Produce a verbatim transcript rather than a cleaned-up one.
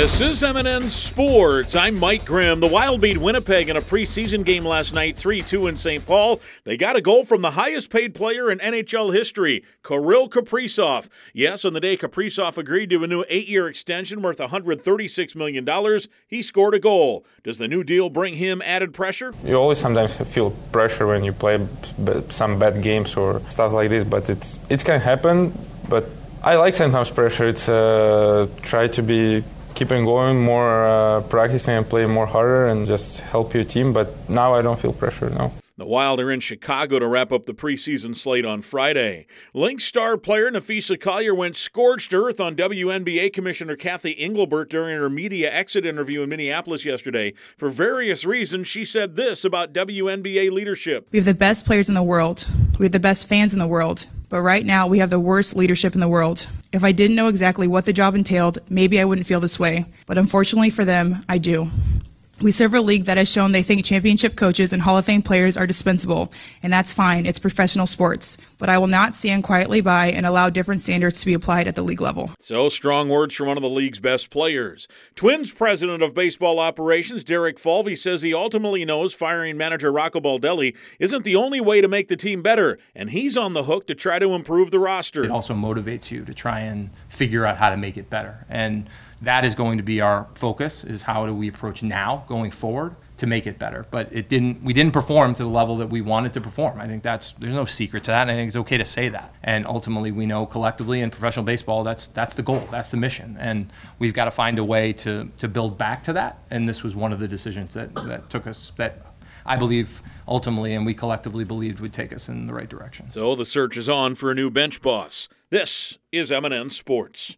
This is M and N Sports. I'm Mike Grimm. The Wild beat Winnipeg in a preseason game last night, three two in Saint Paul. They got a goal from the highest-paid player in N H L history, Kirill Kaprizov. Yes, on the day Kaprizov agreed to a new eight-year extension worth one hundred thirty-six million dollars, he scored a goal. Does the new deal bring him added pressure? You always sometimes feel pressure when you play b- some bad games or stuff like this, but it's it can happen. But I like sometimes pressure. It's uh, try to be keeping going, more uh, practicing and playing more harder and just help your team. But now I don't feel pressure, no. The Wild are in Chicago to wrap up the preseason slate on Friday. Lynx star player Napheesa Collier went scorched earth on W N B A Commissioner Kathy Engelbert during her media exit interview in Minneapolis yesterday. For various reasons, she said this about W N B A leadership. We have the best players in the world. We have the best fans in the world. But right now, we have the worst leadership in the world. If I didn't know exactly what the job entailed, maybe I wouldn't feel this way. But unfortunately for them, I do. We serve a league that has shown they think championship coaches and Hall of Fame players are dispensable, and that's fine. It's professional sports. But I will not stand quietly by and allow different standards to be applied at the league level. So, strong words from one of the league's best players. Twins president of baseball operations, Derek Falvey, says he ultimately knows firing manager Rocco Baldelli isn't the only way to make the team better, and he's on the hook to try to improve the roster. It also motivates you to try and figure out how to make it better. And that is going to be our focus, is how do we approach now going forward to make it better. But it didn't we didn't perform to the level that we wanted to perform. I think that's there's no secret to that, and I think it's okay to say that. And ultimately we know collectively in professional baseball that's that's the goal, that's the mission. And we've got to find a way to to build back to that. And this was one of the decisions that, that took us that I believe ultimately and we collectively believed would take us in the right direction. So the search is on for a new bench boss. This is M and N Sports.